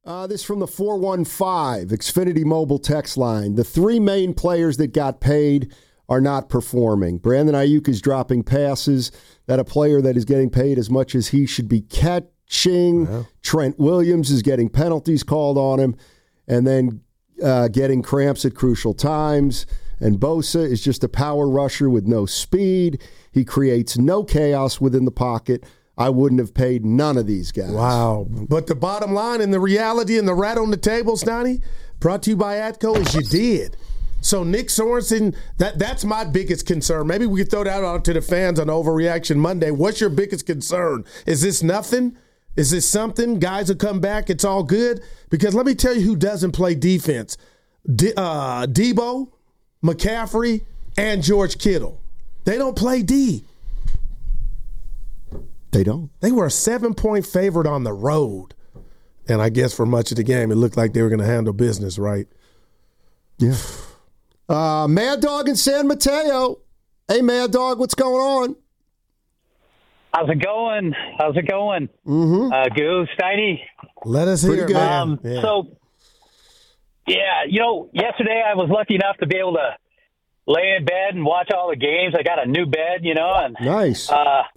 This from the 415 Xfinity Mobile text line. The three main players that got paid are not performing. Brandon Ayuk is dropping passes that a player that is getting paid as much as he should be catching. Wow. Trent Williams is getting penalties called on him and then getting cramps at crucial times. And Bosa is just a power rusher with no speed. He creates no chaos within the pocket. I wouldn't have paid none of these guys. Wow. But the bottom line and the reality and the rat on the table, Stoney, brought to you by ATCO, is you did. So Nick Sorensen, that's my biggest concern. Maybe we could throw that out to the fans on Overreaction Monday. What's your biggest concern? Is this nothing? Is this something? Guys will come back. It's all good? Because let me tell you who doesn't play defense. Debo, McCaffrey, and George Kittle. They don't play D. They don't. They were a 7-point favorite on the road. And I guess for much of the game, it looked like they were going to handle business, right? Yeah. Mad Dog in San Mateo. Hey, Mad Dog, what's going on? How's it going? Mm-hmm. Goose, Steiny. Let us hear, man. So, yesterday I was lucky enough to be able to lay in bed and watch all the games. I got a new bed, and nice.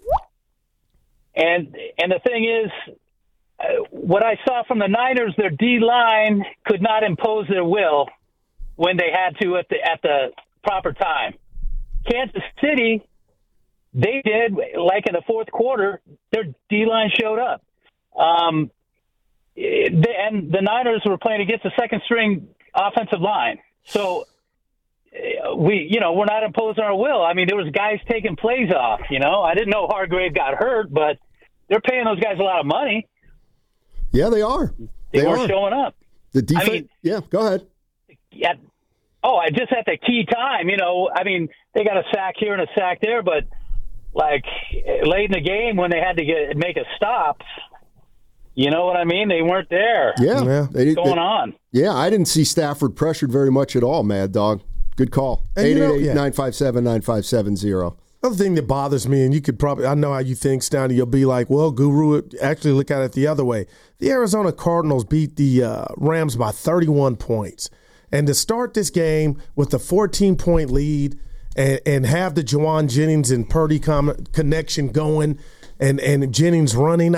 And the thing is, what I saw from the Niners, their D-line could not impose their will when they had to at the proper time. Kansas City, they did, like in the fourth quarter, their D-line showed up. And the Niners were playing against a second-string offensive line. So we're not imposing our will. I mean, there was guys taking plays off, I didn't know Hargrave got hurt, but they're paying those guys a lot of money. Yeah, they are. They weren't showing up. The defense. Go ahead. Just at the key time, they got a sack here and a sack there, but like late in the game when they had to make a stop, you know what I mean? They weren't there. Yeah. What's going on? Yeah, I didn't see Stafford pressured very much at all, Mad Dog. Good call. 888-957-9570. Another thing that bothers me, and you could probably, I know how you think, Stoney, you'll be like, well, Guru, actually look at it the other way. The Arizona Cardinals beat the Rams by 31 points. And to start this game with a 14-point lead and have the Juwan Jennings and Purdy connection going and Jennings running,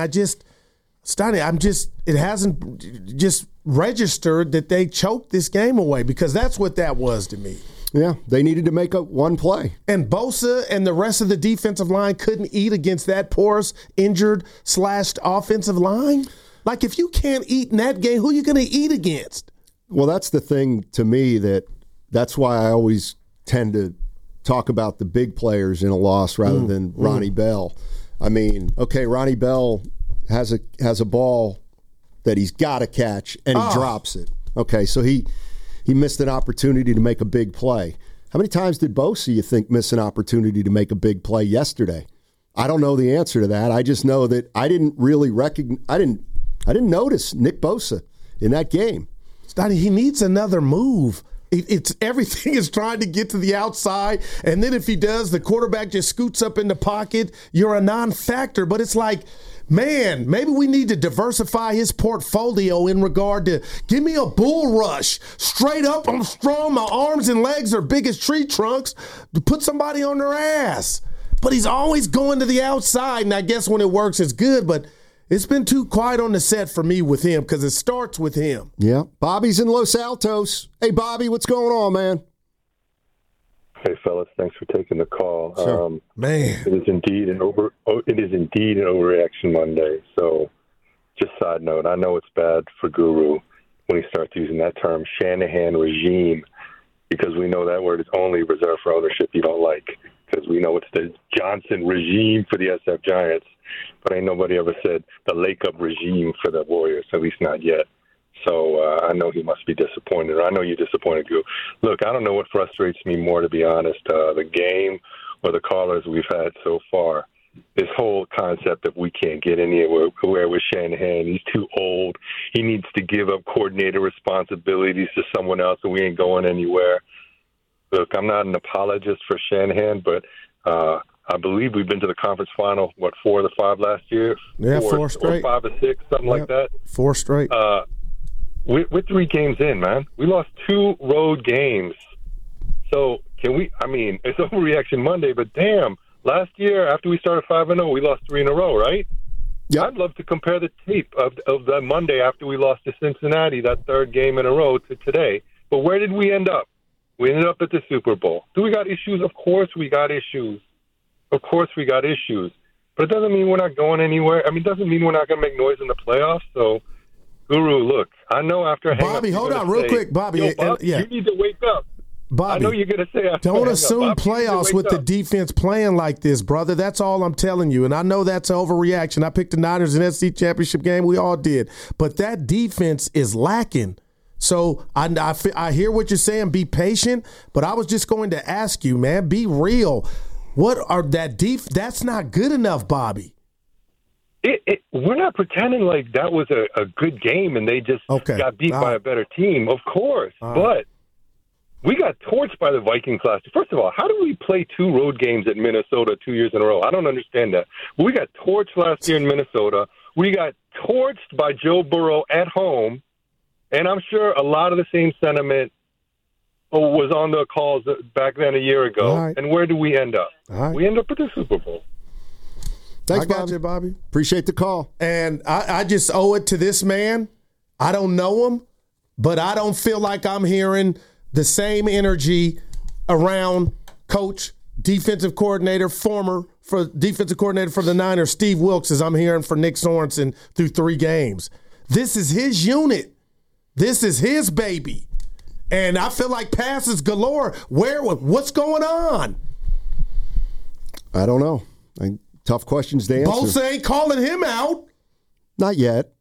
it hasn't just registered that they choked this game away, because that's what that was to me. Yeah, they needed to make up one play. And Bosa and the rest of the defensive line couldn't eat against that porous, injured, slashed offensive line? Like, if you can't eat in that game, who are you going to eat against? Well, that's the thing to me that's why I always tend to talk about the big players in a loss rather than Ronnie Bell. I mean, okay, Ronnie Bell has a ball that he's got to catch, and he drops it. Okay, so he missed an opportunity to make a big play. How many times did Bosa, you think, miss an opportunity to make a big play yesterday? I don't know the answer to that. I just know that I didn't really I didn't notice Nick Bosa in that game. He needs another move. It's everything is trying to get to the outside, and then if he does, the quarterback just scoots up in the pocket. You're a non-factor, but it's like, man, maybe we need to diversify his portfolio in regard to give me a bull rush. Straight up, I'm strong. My arms and legs are big as tree trunks. To put somebody on their ass. But he's always going to the outside, and I guess when it works, it's good, but it's been too quiet on the set for me with him, because it starts with him. Yeah. Bobby's in Los Altos. Hey, Bobby, what's going on, man? Hey, fellas, thanks for taking the call. Sure. Man, it is indeed an overreaction Monday. So, just side note, I know it's bad for Guru when he starts using that term, Shanahan regime, because we know that word is only reserved for ownership you don't like, because we know it's the Johnson regime for the SF Giants, but ain't nobody ever said the Lake-up regime for the Warriors, at least not yet. So I know he must be disappointed. Or I know you're disappointed, Goo. Look, I don't know what frustrates me more, to be honest, the game or the callers we've had so far. This whole concept of we can't get anywhere with Shanahan. He's too old. He needs to give up coordinator responsibilities to someone else, and we ain't going anywhere. Look, I'm not an apologist for Shanahan, but I believe we've been to the conference final, 4 of the 5 last year? Yeah, 4 straight. Or 5 or 6, something like that. 4 straight. we're 3 games in, man. We lost 2 road games. So can we? I mean, it's overreaction Monday, but damn, last year after we started 5-0, we lost 3 in a row, right? Yep. I'd love to compare the tape of that Monday after we lost to Cincinnati, that 3rd game in a row, to today. But where did we end up? We ended up at the Super Bowl. Do we got issues? Of course we got issues. Of course we got issues. But it doesn't mean we're not going anywhere. I mean, it doesn't mean we're not going to make noise in the playoffs. So, Guru, look, I know after Bobby, hold on real quick. Bobby, Bob, you need to wake up. Bobby, I know you're going to say don't assume playoffs with the defense playing like this, brother. That's all I'm telling you. And I know that's an overreaction. I picked the Niners in the SEC championship game. We all did. But that defense is lacking. So I hear what you're saying. Be patient. But I was just going to ask you, man, be real. What are that's not good enough, Bobby. We're not pretending like that was a good game and they just got beat by a better team. Of course. But we got torched by the Vikings last year. First of all, how do we play 2 road games at Minnesota 2 years in a row? I don't understand that. We got torched last year in Minnesota. We got torched by Joe Burrow at home. And I'm sure a lot of the same sentiment was on the calls back then a year ago. Right. And where do we end up? Right. We end up at the Super Bowl. Thanks, I got you, Bobby. Appreciate the call. And I just owe it to this man. I don't know him, but I don't feel like I'm hearing the same energy around coach, defensive coordinator, former defensive coordinator for the Niners, Steve Wilks, as I'm hearing for Nick Sorensen through 3 games. This is his unit. This is his baby. And I feel like passes galore. What's going on? I don't know. Tough questions to answer. Bosa ain't calling him out. Not yet.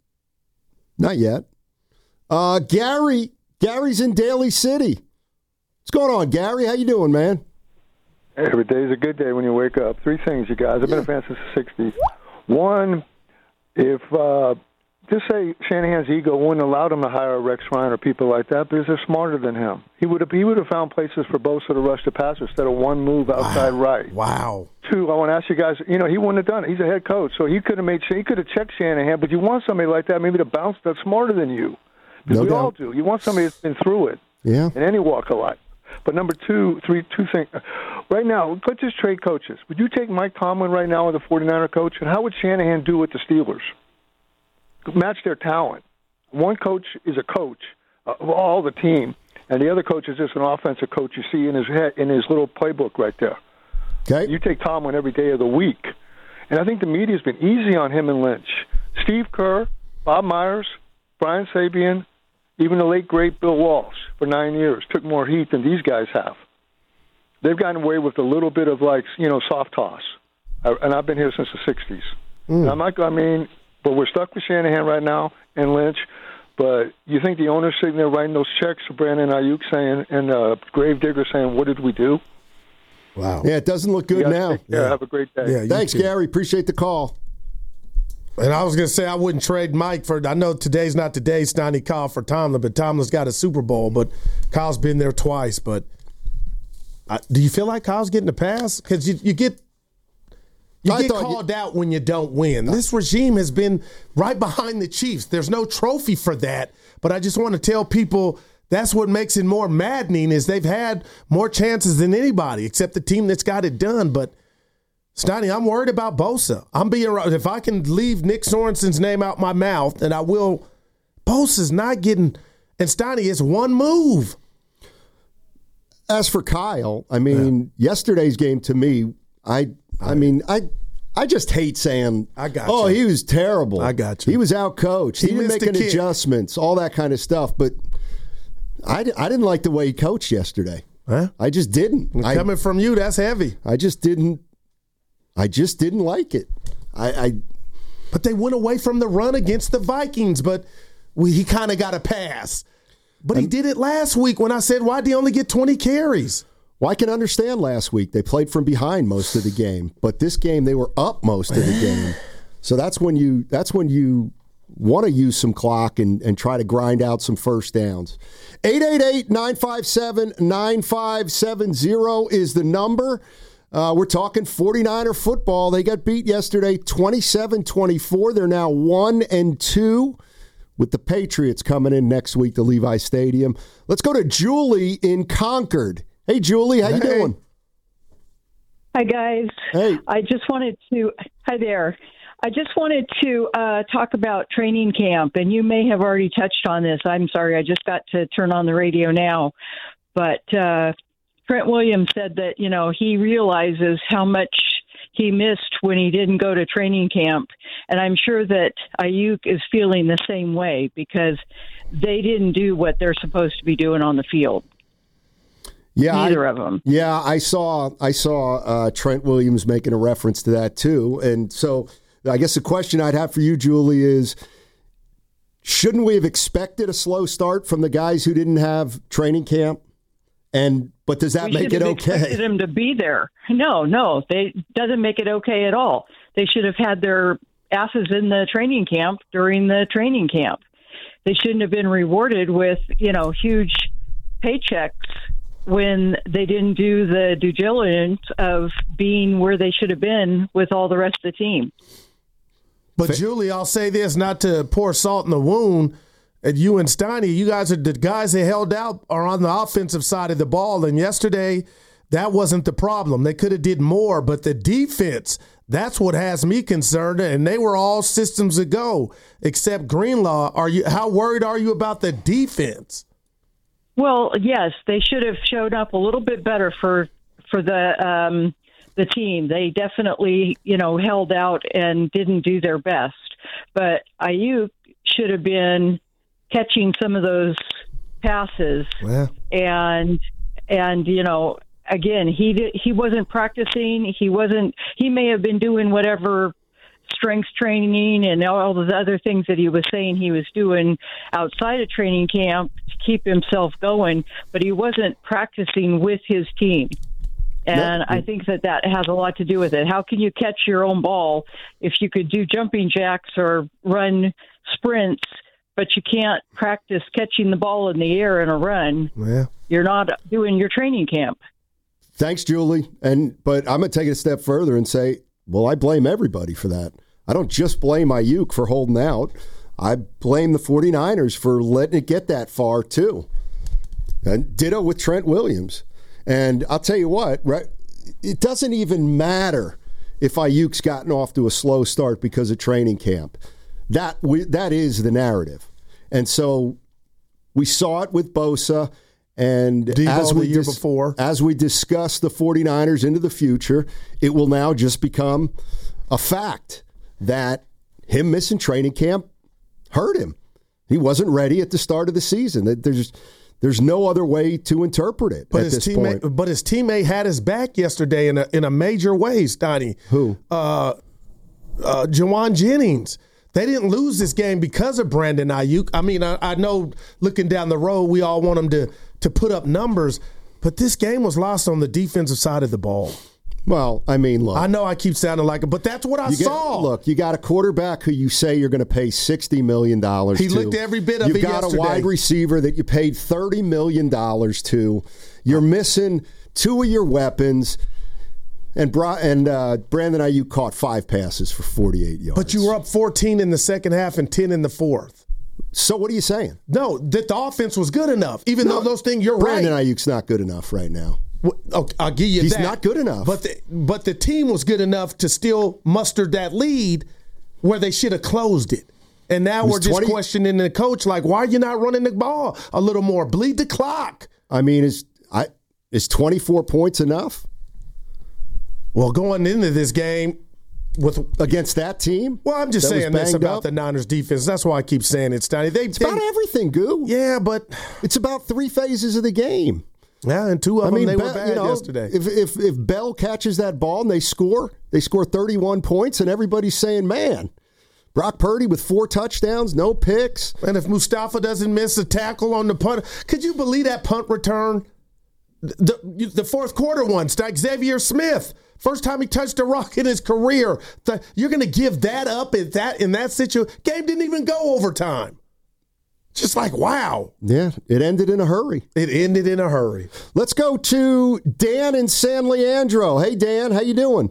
Gary's in Daly City. What's going on, Gary? How you doing, man? Every day's a good day when you wake up. 3 things, you guys. I've been a fan since the 60s. One, if just say Shanahan's ego wouldn't allow him to hire Rex Ryan or people like that because they're smarter than him. He would have found places for Bosa to rush the passer instead of one move outside right. Wow. 2, I want to ask you guys, he wouldn't have done it. He's a head coach, so he could have checked Shanahan, but you want somebody like that maybe to bounce that's smarter than you. Because we all do. You want somebody that's been through it in any walk of life. But number 2 things. Right now, let's just trade coaches. Would you take Mike Tomlin right now as the 49er coach? And how would Shanahan do with the Steelers? Match their talent. One coach is a coach of all the team, and the other coach is just an offensive coach you see in his head, in his little playbook right there. Okay. You take Tomlin every day of the week. And I think the media's been easy on him and Lynch. Steve Kerr, Bob Myers, Brian Sabian, even the late, great Bill Walsh for 9 years took more heat than these guys have. They've gotten away with a little bit of, soft toss. And I've been here since the 60s. And but we're stuck with Shanahan right now and Lynch. But you think the owner's sitting there writing those checks to Brandon Ayuk saying, and Gravedigger saying, what did we do? Wow. Yeah, it doesn't look good now. Have a great day. Yeah, thanks, Gary. Appreciate the call. And I was going to say I wouldn't trade Mike for – I know today's not the day, Stoney Kyle for Tomlin, but Tomlin's got a Super Bowl, but Kyle's been there twice. But do you feel like Kyle's getting a pass? Because you get called out when you don't win. This regime has been right behind the Chiefs. There's no trophy for that, but I just want to tell people that's what makes it more maddening is they've had more chances than anybody except the team that's got it done. But Stoney, I'm worried about Bosa. If I can leave Nick Sorensen's name out my mouth, and I will, Bosa's not getting – and Stoney, it's one move. As for Kyle, yesterday's game to me, I just hate saying, he was terrible. I got you. He was out-coached. He didn't make any adjustments, all that kind of stuff. But I didn't like the way he coached yesterday. Huh? I just didn't. Coming from you, that's heavy. I just didn't like it. But they went away from the run against the Vikings, but he kind of got a pass. But he did it last week when I said, why did he only get 20 carries? Well, I can understand last week. They played from behind most of the game. But this game, they were up most of the game. So that's when you want to use some clock and try to grind out some first downs. 888-957-9570 is the number. We're talking 49er football. They got beat yesterday 27-24. They're now 1-2. with the Patriots coming in next week to Levi Stadium. Let's go to Julie in Concord. Hey, Julie, how you doing? Hi, guys. Hey. Hi there. I just wanted to talk about training camp, and you may have already touched on this. I'm sorry, I just got to turn on the radio now. But Trent Williams said that, he realizes how much he missed when he didn't go to training camp. And I'm sure that Ayuk is feeling the same way because they didn't do what they're supposed to be doing on the field. Yeah, neither of them. Yeah, I saw Trent Williams making a reference to that too. And so I guess the question I'd have for you, Julie, is shouldn't we have expected a slow start from the guys who didn't have training camp? But does that make it okay? We expected them to be there. No, it doesn't make it okay at all. They should have had their asses in the training camp during the training camp. They shouldn't have been rewarded with, huge paychecks when they didn't do the due diligence of being where they should have been with all the rest of the team. But, Julie, I'll say this, not to pour salt in the wound, at you and Steiny, you guys are the guys that held out are on the offensive side of the ball. And yesterday, that wasn't the problem. They could have did more, but the defense, that's what has me concerned. And they were all systems a go, except Greenlaw. How worried are you about the defense? Well, yes, they should have showed up a little bit better for the team. They definitely, held out and didn't do their best. But Ayuk should have been catching some of those passes. Yeah. And again, he wasn't practicing. He may have been doing whatever strength training and all the other things that he was saying he was doing outside of training camp to keep himself going, but he wasn't practicing with his team. And I think that has a lot to do with it. How can you catch your own ball if you could do jumping jacks or run sprints, but you can't practice catching the ball in the air in a run? Yeah. You're not doing your training camp. Thanks, Julie. But I'm going to take it a step further and say, well, I blame everybody for that. I don't just blame Ayuk for holding out. I blame the 49ers for letting it get that far, too. And ditto with Trent Williams. And I'll tell you what, right? It doesn't even matter if Ayuk's gotten off to a slow start because of training camp. That is the narrative. And so we saw it with Bosa. And as we discuss the 49ers into the future, it will now just become a fact that him missing training camp hurt him. He wasn't ready at the start of the season. There's no other way to interpret it at this point. But his teammate had his back yesterday in a major way, Steiny. Who? Jawan Jennings. They didn't lose this game because of Brandon Ayuk. I mean, I know looking down the road, we all want him to put up numbers, but this game was lost on the defensive side of the ball. Well, I mean, look. I know I keep sounding like it, but that's what I saw. Look, you got a quarterback who you say you're going to pay $60 million to. He looked every bit of it yesterday. You've got a wide receiver that you paid $30 million to. You're missing two of your weapons. And Brandon Ayuk caught 5 passes for 48 yards. But you were up 14 in the second half and 10 in the fourth. So what are you saying? No, that the offense was good enough. Even though those things, you're Brandon Ayuk's not good enough right now. Well, okay, I'll give you that. He's not good enough. But the team was good enough to still muster that lead where they should have closed it. And now we're just questioning the coach, like, why are you not running the ball a little more? Bleed the clock. I mean, is 24 points enough? Well, going into this game against that team? Well, I'm just saying this about the Niners defense. That's why I keep saying it, Steiny. It's about everything, Goo. Yeah, but it's about 3 phases of the game. Yeah, and 2 of them, they were bad yesterday. If Bell catches that ball and they score 31 points, and everybody's saying, man, Brock Purdy with 4 touchdowns, no picks. And if Mustafa doesn't miss a tackle on the punt, could you believe that punt return? The fourth quarter one, Xavier Smith. First time he touched a rock in his career. You're going to give that up in that situation? Game didn't even go overtime. Just like, wow. Yeah, it ended in a hurry. Let's go to Dan in San Leandro. Hey, Dan, how you doing?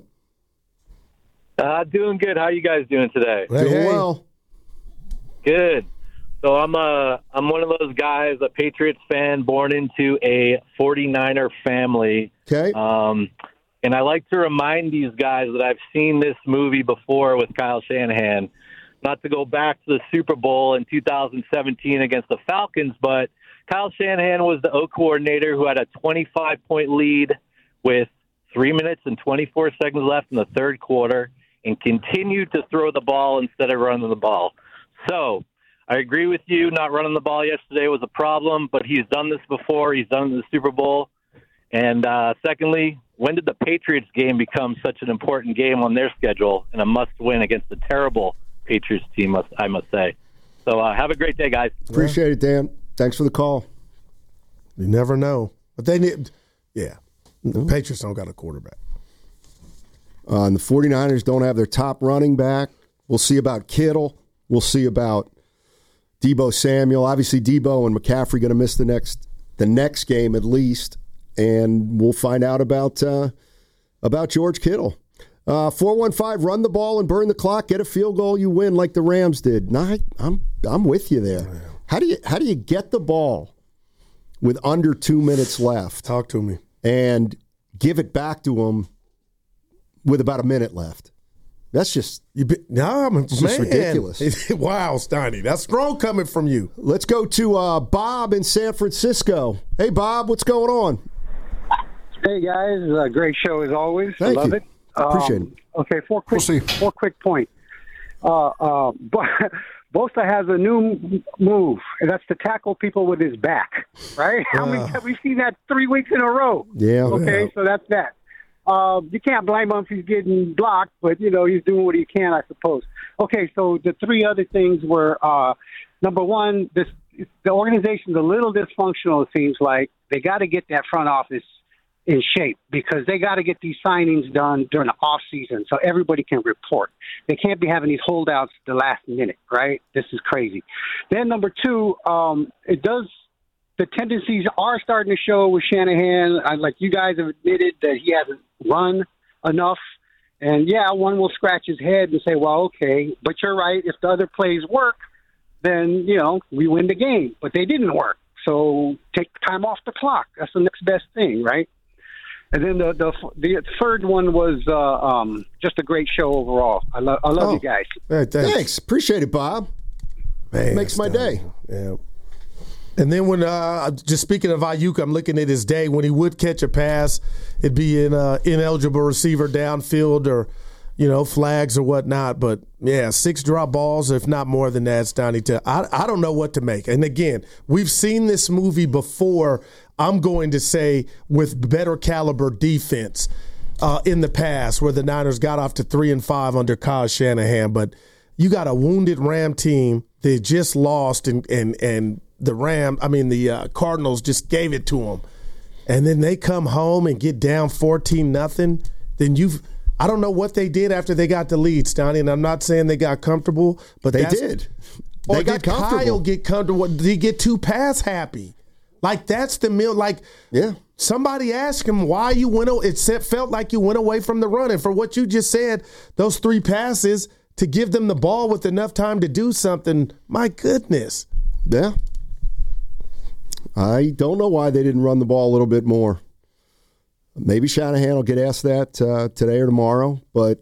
Doing good. How are you guys doing today? Doing well. Good. So I'm one of those guys, a Patriots fan, born into a 49er family. Okay. And I like to remind these guys that I've seen this movie before with Kyle Shanahan. Not to go back to the Super Bowl in 2017 against the Falcons, but Kyle Shanahan was the O coordinator who had a 25-point lead with 3 minutes and 24 seconds left in the third quarter and continued to throw the ball instead of running the ball. So I agree with you. Not running the ball yesterday was a problem, but he's done this before. He's done it in the Super Bowl. And secondly, when did the Patriots game become such an important game on their schedule and a must-win against a terrible Patriots team, I must say. So have a great day, guys. Appreciate it, Dan. Thanks for the call. You never know. But they need, the Patriots don't got a quarterback. And the 49ers don't have their top running back. We'll see about Kittle. We'll see about Deebo Samuel. Obviously, Deebo and McCaffrey going to miss the next game at least. And we'll find out about George Kittle. 415, run the ball and burn the clock. Get a field goal, you win like the Rams did. No, I'm with you there. How do you get the ball with under 2 minutes left? Talk to me. And give it back to them with about a minute left. That's just just ridiculous. Wow, Steiny, that's strong coming from you. Let's go to Bob in San Francisco. Hey, Bob, what's going on? Hey, guys. Great show as always. Thank Love you. it. Appreciate it. Okay, four quick points. Bosa has a new move, and that's to tackle people with his back, right? How many have we seen that 3 weeks in a row? Yeah. Okay, so that's that. You can't blame him if he's getting blocked, but, he's doing what he can, I suppose. Okay, so the three other things were, number one, the organization's a little dysfunctional, it seems like. They got to get that front office in shape because they got to get these signings done during the off season so everybody can report. They can't be having these holdouts the last minute, right? This is crazy. Then number two, the tendencies are starting to show with Shanahan. Like you guys have admitted that he hasn't run enough. And one will scratch his head and say, well, okay, but you're right. If the other plays work, then, we win the game, but they didn't work. So take time off the clock. That's the next best thing, right? And then the third one was just a great show overall. I love you guys. Hey, thanks. Appreciate it, Bob. Man, makes my day. Yeah. And then when just speaking of Ayuk, I'm looking at his day. When he would catch a pass, it'd be an ineligible receiver downfield or flags or whatnot. But 6 drop balls, if not more than that, Stoney. I don't know what to make. And again, we've seen this movie before. I'm going to say with better caliber defense in the past, where the Niners got off to 3-5 under Kyle Shanahan. But you got a wounded Ram team that just lost, and the Cardinals just gave it to them, and then they come home and get down 14-0. Then I don't know what they did after they got the lead, Stoney, and I'm not saying they got comfortable, but they did. They got comfortable. Kyle get comfortable? Did he get too pass happy? Like that's the meal. Like somebody asked him why you went. It felt like you went away from the run, and for what you just said, those 3 passes to give them the ball with enough time to do something. My goodness. Yeah. I don't know why they didn't run the ball a little bit more. Maybe Shanahan will get asked that today or tomorrow, but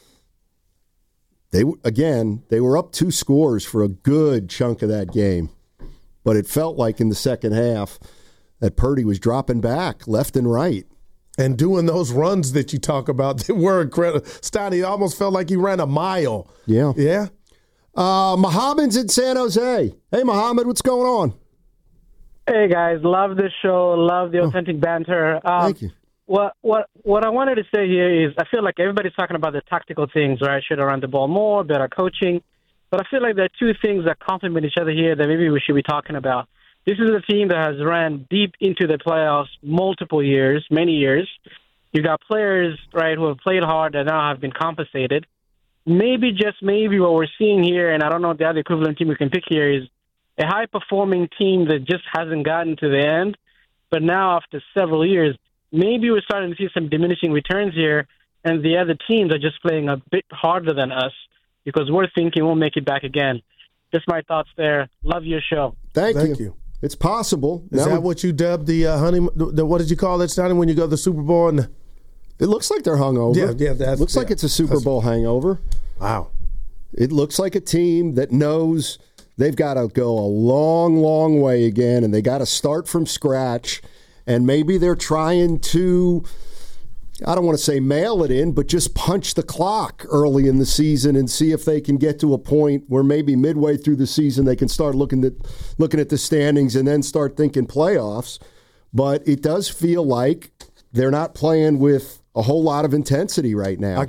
they were up 2 scores for a good chunk of that game. But it felt like in the second half that Purdy was dropping back left and right. And doing those runs that you talk about that were incredible. Stoney almost felt like he ran a mile. Yeah. Yeah. Mohammed's in San Jose. Hey, Mohammed, what's going on? Hey, guys. Love the show. Love the authentic banter. Thank you. What I wanted to say here is I feel like everybody's talking about the tactical things, right? Should have run the ball more, better coaching. But I feel like there are 2 things that complement each other here that maybe we should be talking about. This is a team that has ran deep into the playoffs many years. You got players, right, who have played hard that now have been compensated. Maybe, just maybe, what we're seeing here, and I don't know if the other equivalent team we can pick here, is a high-performing team that just hasn't gotten to the end. But now, after several years, maybe we're starting to see some diminishing returns here, and the other teams are just playing a bit harder than us because we're thinking we'll make it back again. Just my thoughts there. Love your show. Thank you. It's possible. Is that what you dubbed the honeymoon? What did you call it, Sonny, when you go to the Super Bowl? And it looks like they're hungover. Yeah. Looks like it's a Super Bowl hangover. Wow. It looks like a team that knows they've got to go a long, long way again, and they got to start from scratch. And maybe they're trying to, I don't want to say mail it in, but just punch the clock early in the season and see if they can get to a point where maybe midway through the season they can start looking at the standings and then start thinking playoffs. But it does feel like they're not playing with a whole lot of intensity right now.